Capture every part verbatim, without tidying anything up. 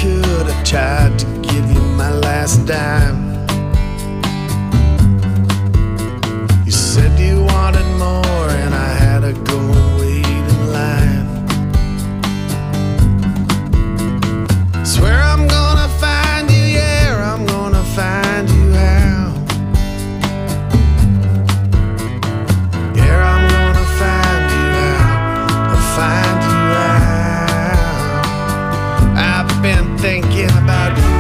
could, I tried to give you my last dime. You said you wanted more, and I had to go and wait in line. Swear I'm gonna find you, yeah, I'm gonna find you out. Yeah, I'm gonna find you out, I'll find you out. I've been thinking about you.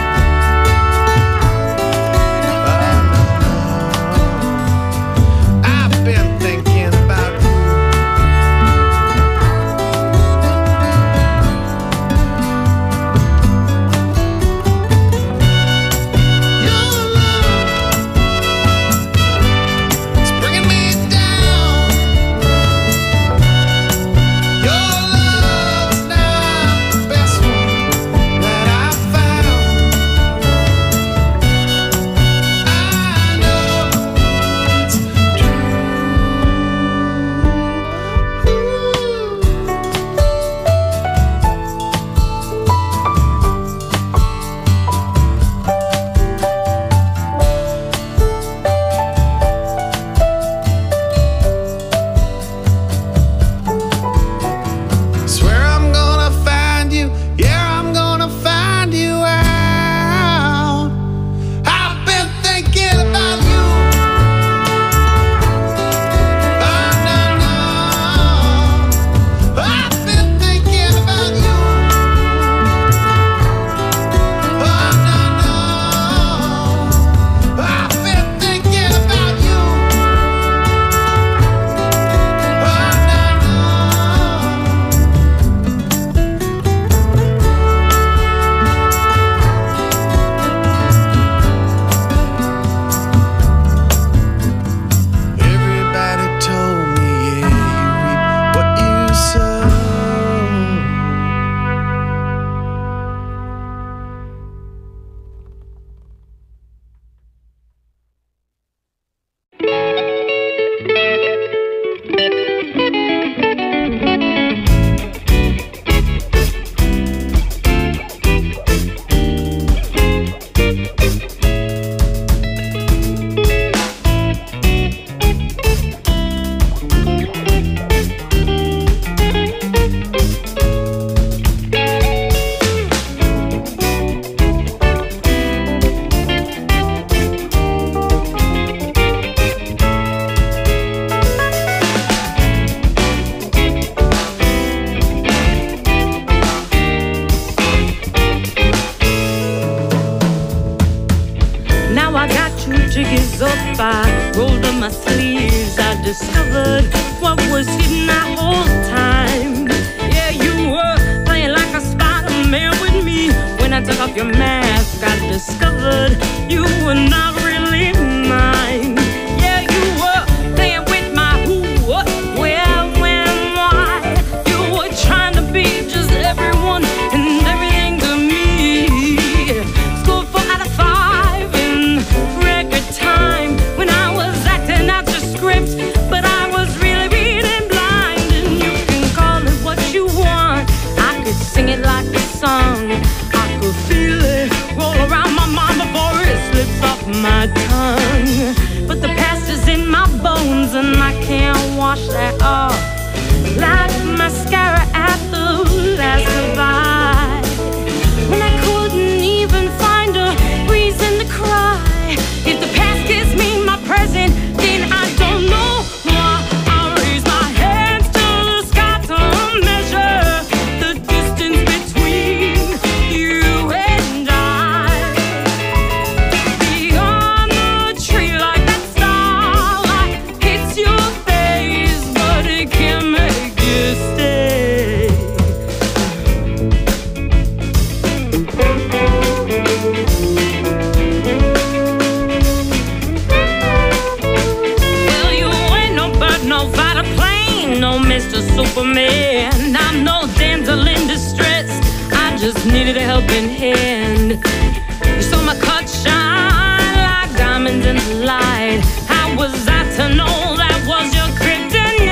Needed a helping hand. You saw my cut shine like diamonds in the light. How was I to know that was your kryptonite?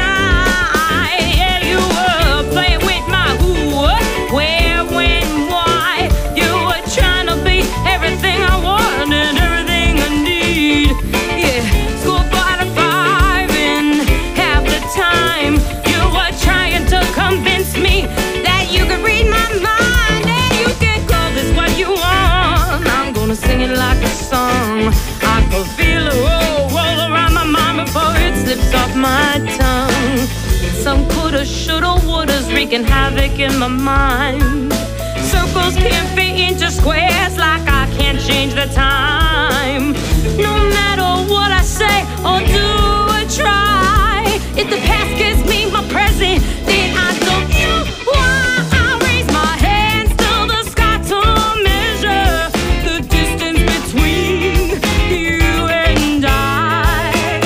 Yeah, you were playing with my who, what, where, when, why. shoulda, wouldas wreaking havoc in my mind. Circles can't fit into squares like I can't change the time. No matter what I say or do or try, if the past gives me my present, then I don't know why. I raise my hands to the sky to measure the distance between you and I.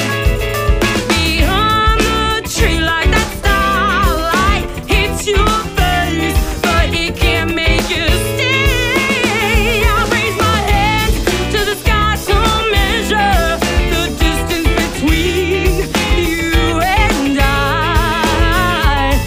Beyond the tree like that starlight hits your face, but it can't make you stay. I raise my hands to the sky to measure the distance between you and I.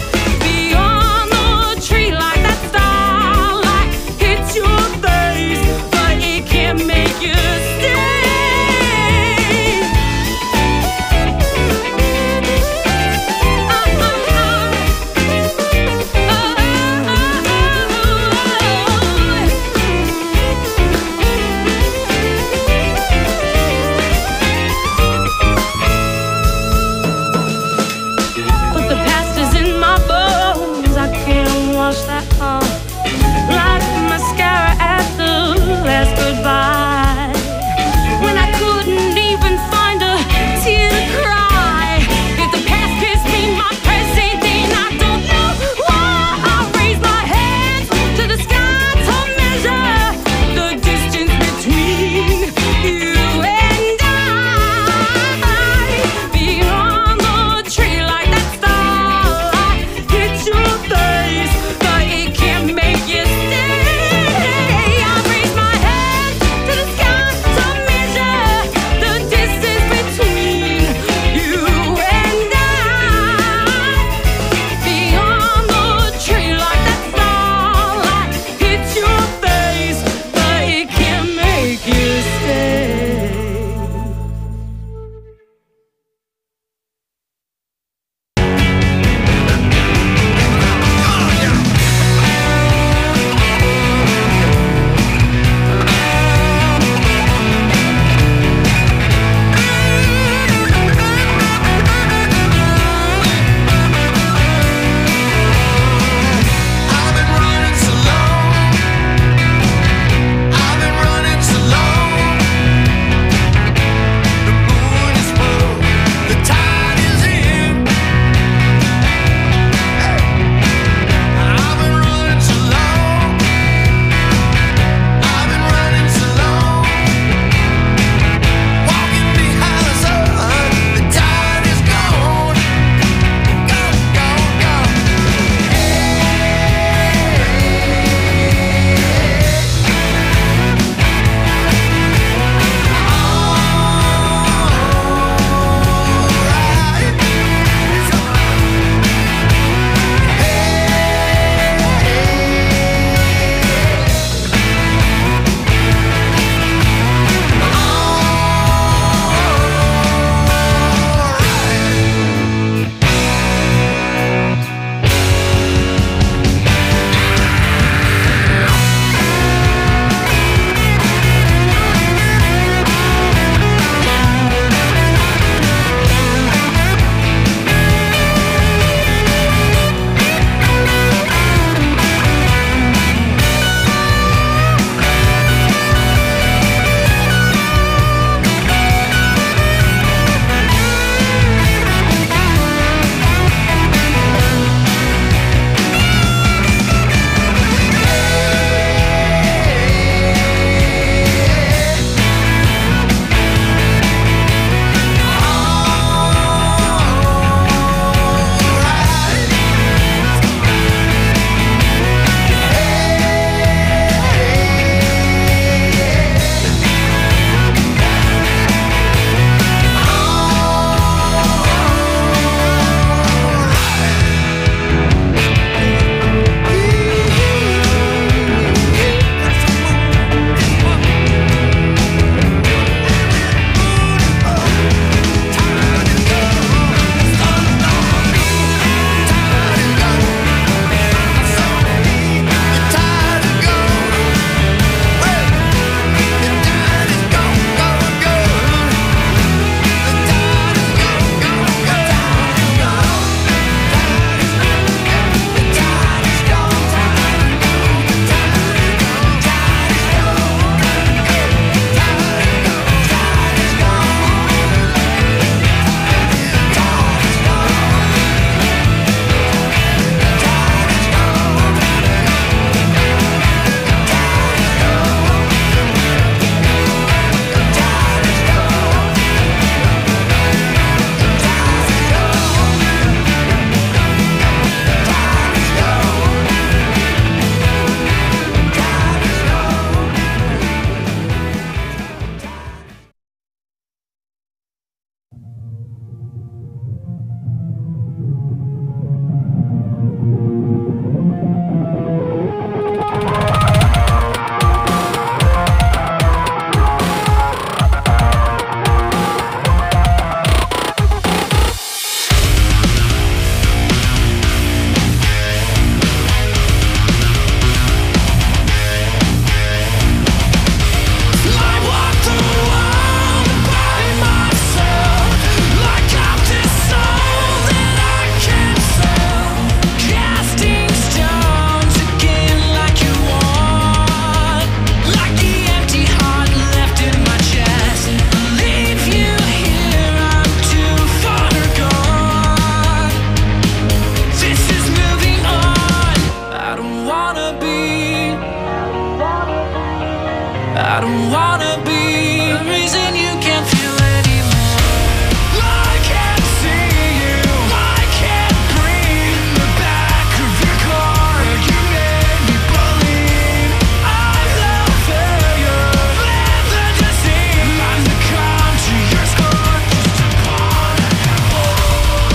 I don't wanna be the reason you can't feel anymore. I can't see you, I can't breathe. In the back of your car, you made me believe I'm the failure, live the deceit. I'm the calm to your score, just a pawn in your board.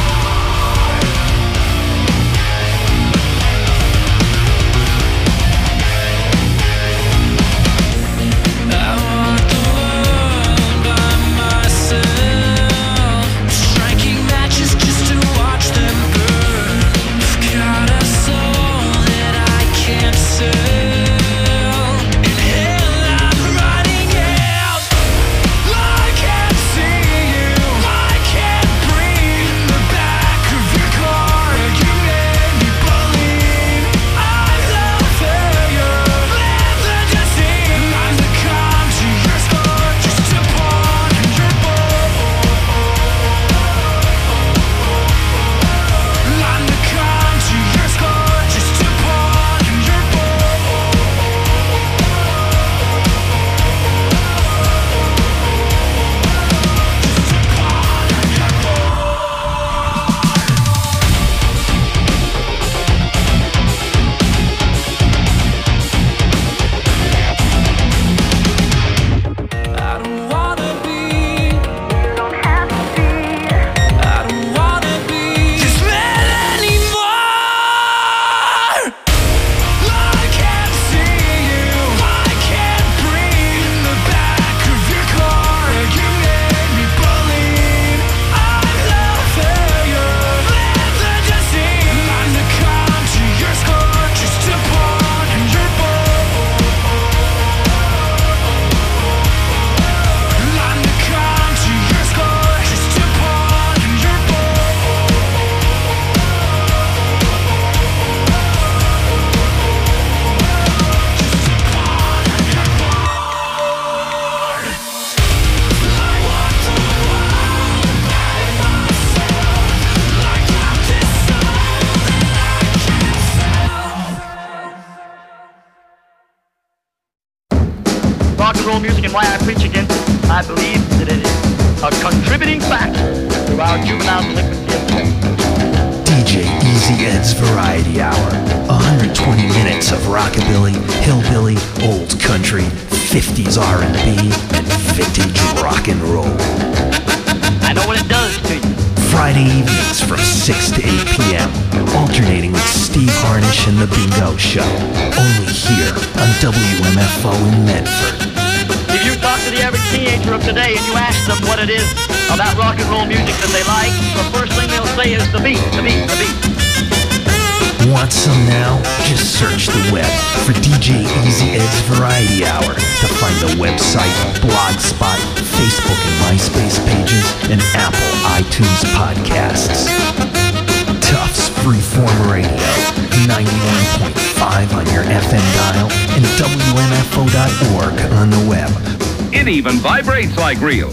I want the world by myself, striking matches just to watch them burn. I've got a soul that I can't sell. In hell I'm running out. I can't see you, I can't breathe. In the back of your car, you made me believe I'm the failure, live the deceit. I'm the calm to your score, just a pawn in your board. I'm the calm to your score, just a pawn in your board. Just a pawn in your I don't wanna be, don't have to be. I don't wanna be this man anymore. I can't see you, I can't breathe. In the back of your car, you made me believe I'm the failure, live the deceit. I'm the calm to your score, just a pawn in your board. I'm the calm to your score, just a pawn in your board. Just a pawn in your board. I want the world by myself, like I'm this soul that I can't sell. Rock and roll music and why I preach against it. I believe that it is a contributing factor to our juvenile delinquency of today. D J Easy Ed's Variety Hour. one hundred twenty minutes of rockabilly, hillbilly, old country, fifties R and B, and vintage rock and roll. I know what it does to you. Friday evenings from six to eight p.m. Alternating with Steve Harnish and The Bingo Show. Only here on W M F O in Medford. If you talk to the average teenager of today and you ask them what it is about rock and roll music that they like, the first thing they'll say is the beat, the beat, the beat. Want some now? Just search the web for D J Easy Ed's Variety Hour to find the website, Blogspot, Facebook and MySpace pages, and Apple iTunes podcasts. Tufts Freeform Radio, ninety-one point five on your F M dial, and W M F O dot org on the web. It even vibrates like real.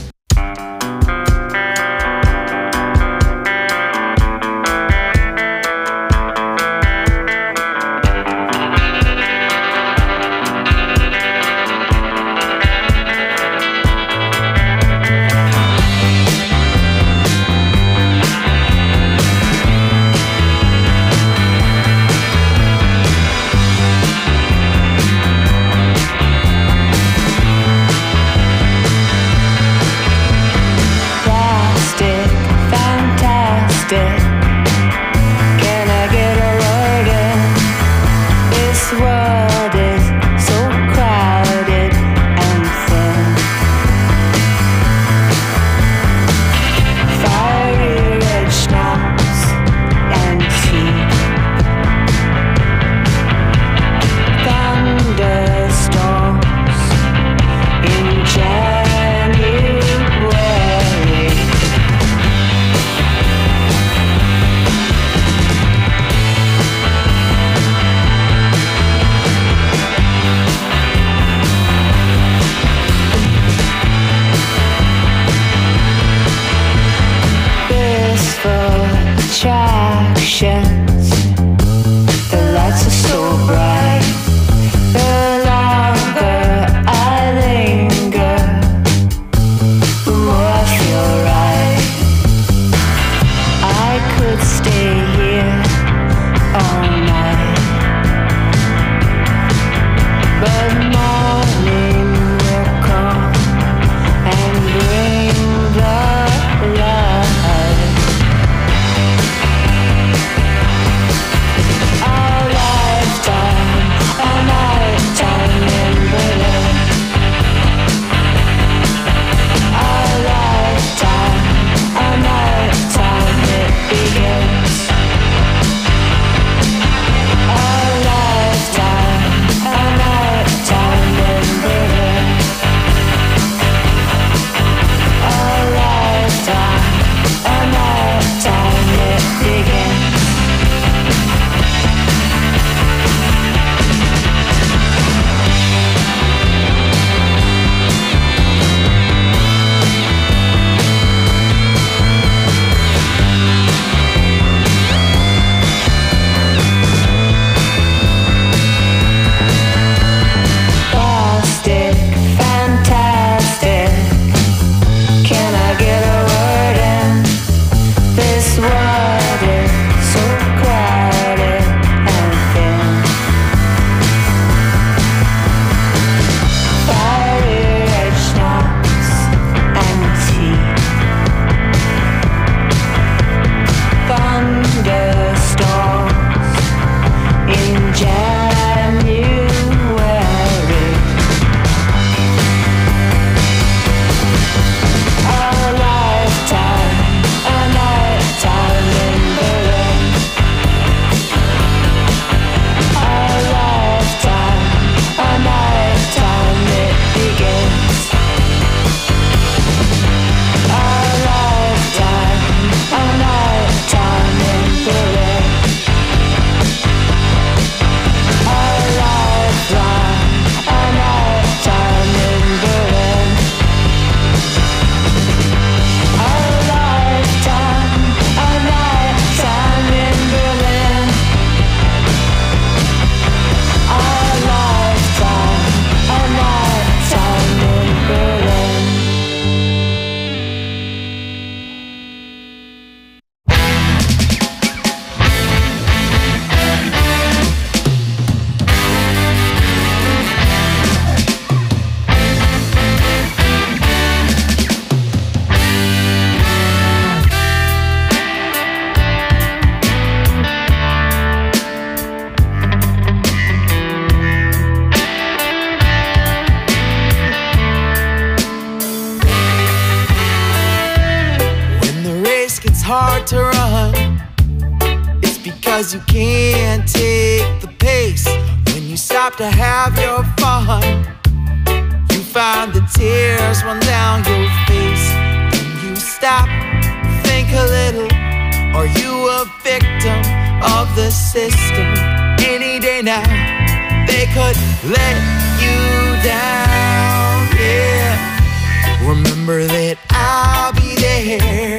start to run, it's because you can't take the pace. When you stop to have your fun, you find the tears run down your face. When you stop, think a little, are you a victim of the system? Any day now, they could let you down, yeah. Remember that I'll be there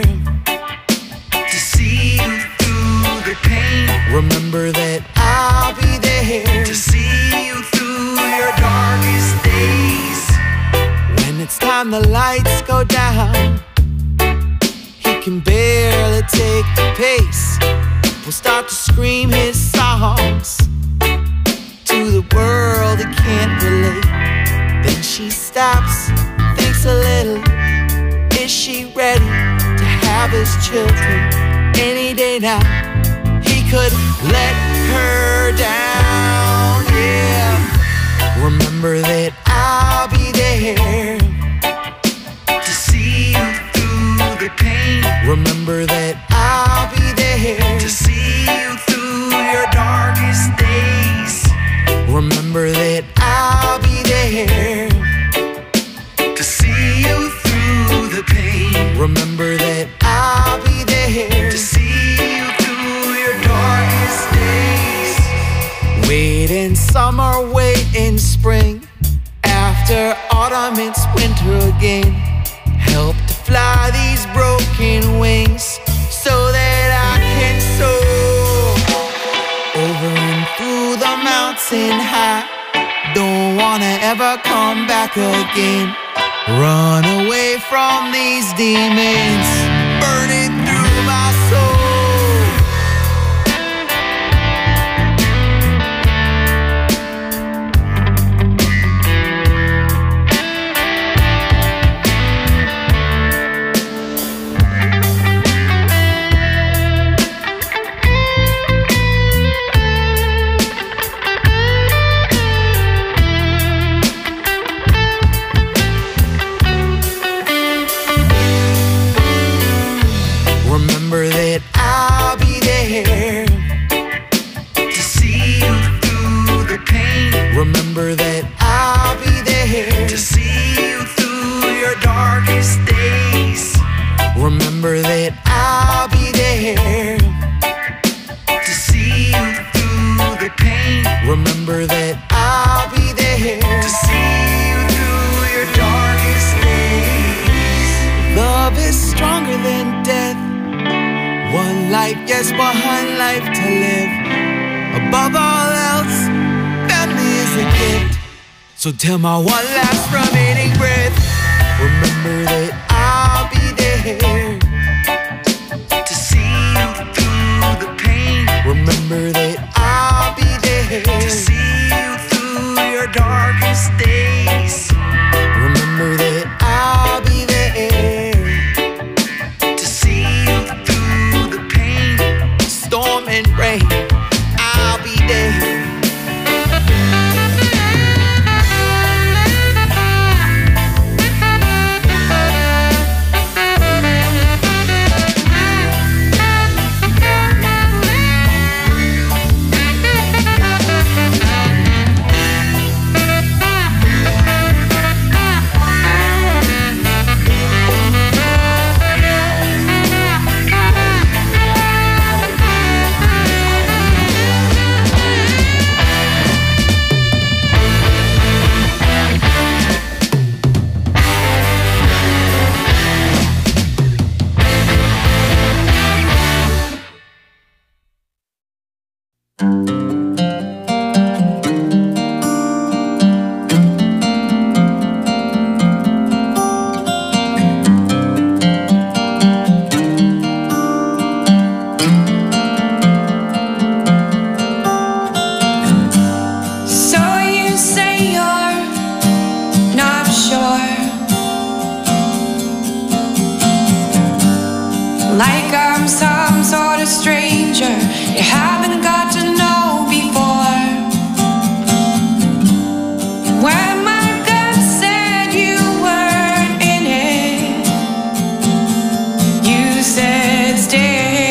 to see you through the pain. Remember that I'll be there to see you through your darkest days. When it's time the lights go down, he can barely take the pace. Will start to scream his songs to the world that can't relate. Then she stops, thinks a little. Is she ready to have his children? Any day now, he could let her down, yeah. Remember that I'll be there to see you through the pain. Remember that I'll be there to see you through your darkest days. Remember that I'll be there to see you through the pain. Remember that I'll be there to see you through your darkest days. Wait in summer, wait in spring. After autumn, it's winter again. Help to fly these broken wings so that I can soar over and through the mountain high. Don't wanna ever come back again. Run away from these demons burning through my soul. Remember that I'll be there to see you through the pain. Remember that I'll be there to see you through your darkest days. Remember that I'll be there to see you through the pain. Remember that I'll be there to see you through your darkest days. Love is stronger than death. One life, yes, one life to live. Above all else, family is a gift. So till my one last remaining breath, remember that I'll be there to see you through the pain. Remember that I'll be there to see you through your darkest days. Remember that I'll be there to see you through the pain. Storm and rain, I'll be there. Like I'm some sort of stranger you haven't got to know before. When my gut said you weren't in it, you said stay.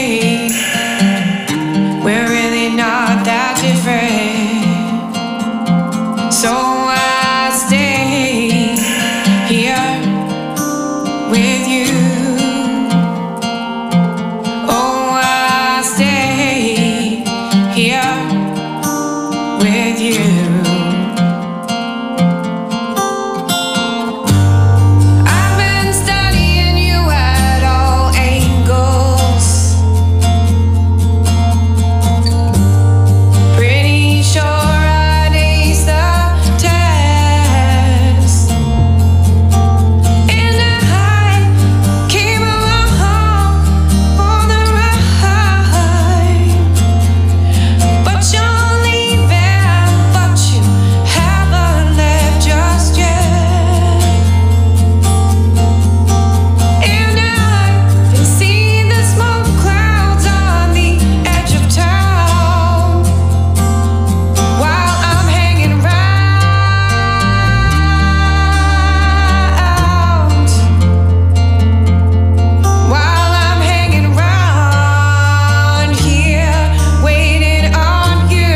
with you. I've been studying you at all angles. Pretty sure I'd ace the test. And I came along for the ride. But you're leaving, but you haven't left just yet. And I've been seeing the smoke clouds on the edge of town while I'm hanging round. While I'm hanging round here, waiting on you.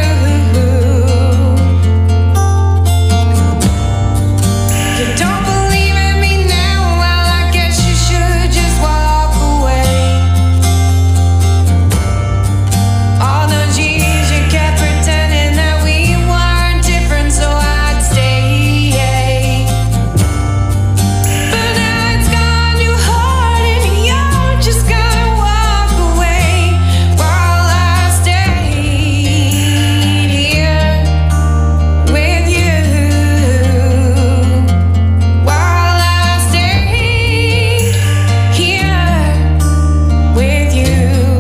You don't believe in me now? Well, I guess you should just walk away. All those years you kept pretending that we weren't different, so I'd stay. But now it's gone too hard, and you're just gonna walk away while I stayed here with you. While I stayed here with you.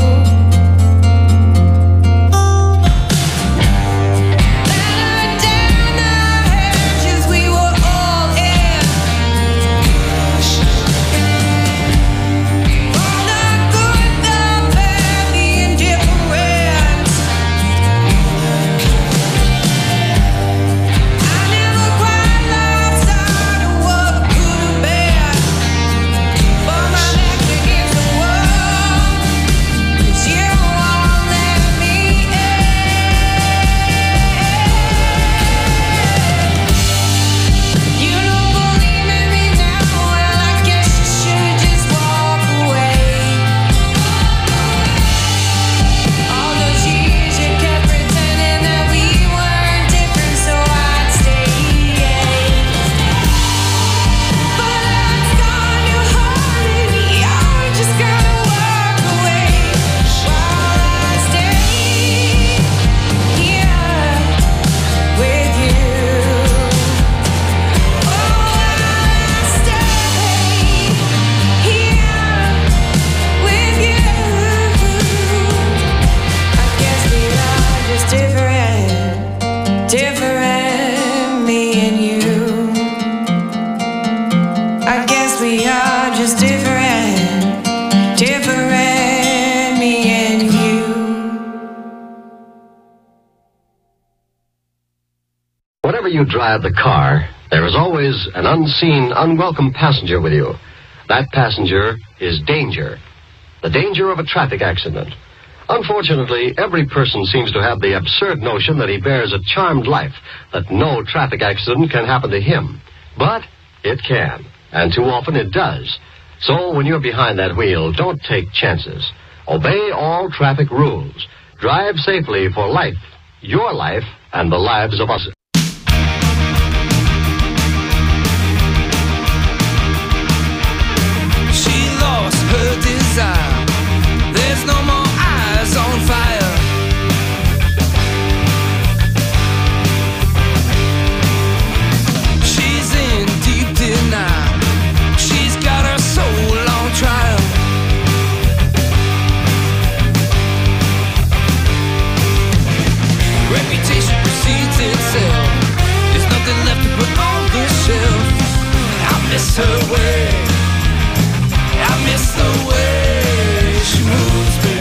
Down the hedges we were all in. All the good, the bad, the indifferent. I never quite lost sight of what could have been. But my back's against the wall, 'cause you won't let me in. You don't believe in me now? Well, I guess you should just walk away. All those years you kept pretending that we weren't different, so I'd stay. But it's gone too hard, and you're just gonna walk away while I stay here with you. Oh, I'll stay here with you. I guess we are just different, different, me and you. I guess we are just different, different, me and you. Whenever you drive the car, there is always an unseen, unwelcome passenger with you. That passenger is danger. The danger of a traffic accident. Unfortunately, every person seems to have the absurd notion that he bears a charmed life, that no traffic accident can happen to him. But it can, and too often it does. So when you're behind that wheel, don't take chances. Obey all traffic rules. Drive safely for life, your life, and the lives of us. She lost her desire. There's no more eyes on fire. She's in deep denial. She's got her soul on trial. Reputation precedes itself. There's nothing left to put on the shelf. I miss her way. I miss the way she moves me.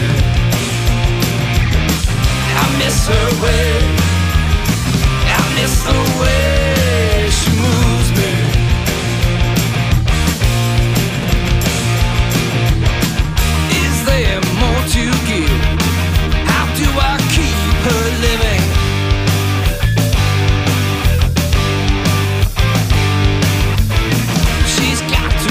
I miss her way. I miss the way she moves me. Is there more to give? How do I keep her living? She's got to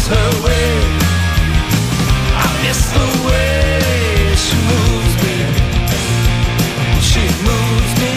her way. I miss the way she moves me. She moves me.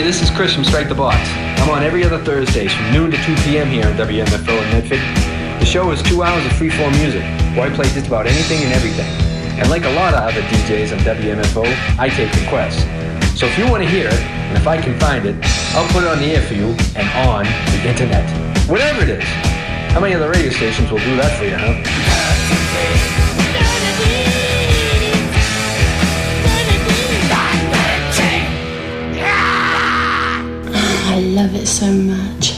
Hey, this is Chris from Strike the Box. I'm on every other Thursdays from noon to two p.m. here on W M F O in Medford. The show is two hours of freeform music, where I play just about anything and everything. And like a lot of other D Js on W M F O, I take requests. So if you want to hear it, and if I can find it, I'll put it on the air for you and on the internet. Whatever it is. How many other radio stations will do that for you, huh? I love it so much.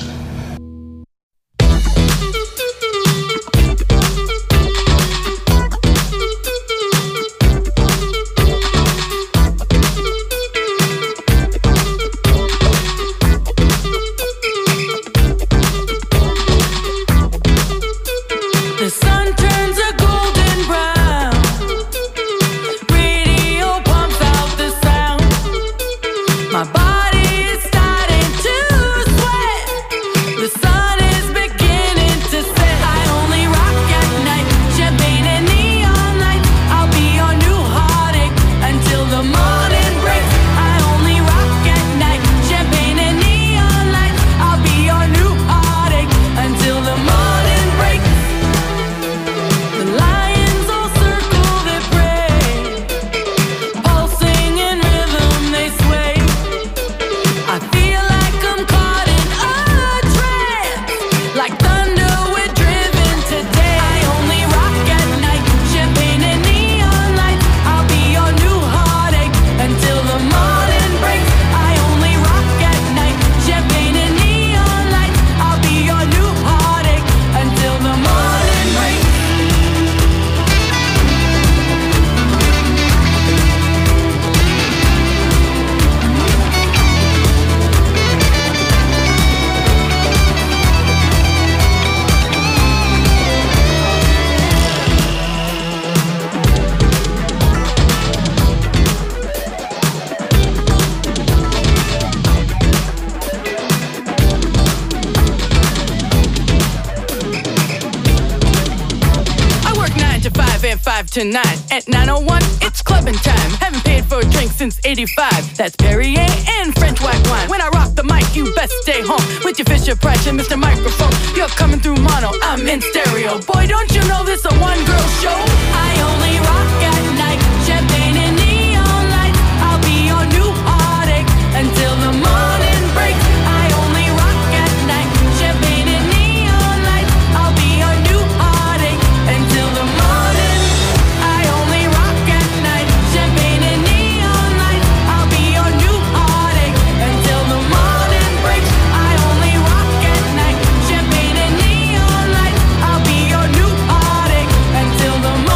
The sun turns a golden brown. Radio pumps out the sound. My body is starting to sweat. The sun is beginning to set. I only rock at night. Champagne and neon lights. I'll be your new heartache until the morning breaks. I only rock at night. Champagne and neon lights. I'll be your new heartache until the morning breaks. The lions all circle their prey, pulsing in rhythm they sway. I feel like I'm caught in a trance, like thunder we're driven today. I only rock at night, champagne and neon lights. I'll be your new heartache until the morning breaks. I only rock at night, champagne and neon lights. I'll be your new heartache until the morning breaks. I work nine to five and five to nine. At nine oh one, it's clubbing time. Haven't paid for a drink since eighty-five. That's Perrier and French white wine. When I rock the mic, you best stay home with your Fisher Price and Mister Microphone. You're coming through mono, I'm in stereo. Boy, don't you know this a one-girl show? I only rock at night, champagne and neon lights. I'll be your new heartache until the morning breaks. I only rock at night, champagne and neon lights. I'll be your new heartache until the morning. I only rock at night, champagne and neon lights. I'll be your new heartache until the morning breaks. I only rock at night, champagne and neon lights. I'll be your new heartache until the morning.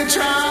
try.